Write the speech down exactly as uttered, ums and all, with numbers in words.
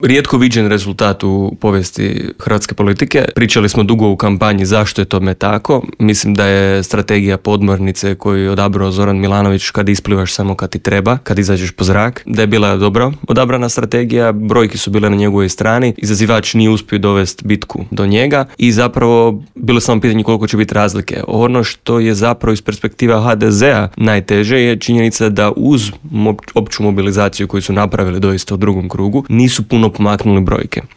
rijetko viđen rezultat u povijesti hrvatske politike. Pričali smo dugo u kampanji zašto je tome tako. Mislim da je strategija podmornice koju je odabrao Zoran Milanović, kad isplivaš samo kad ti treba, kad izađeš po zrak, da je bila dobro odabrana strategija, brojke su bile na njegovoj strani, izazivač nije uspio dovesti bitku do njega i zapravo bilo samo pitanje koliko će biti razlike. Ono što je zapravo iz perspektiva ha de zea najteže je činjenica da uz opću mobilizaciju koju su napravili doista u drugom krugu nisu puno pomaknuli brojke.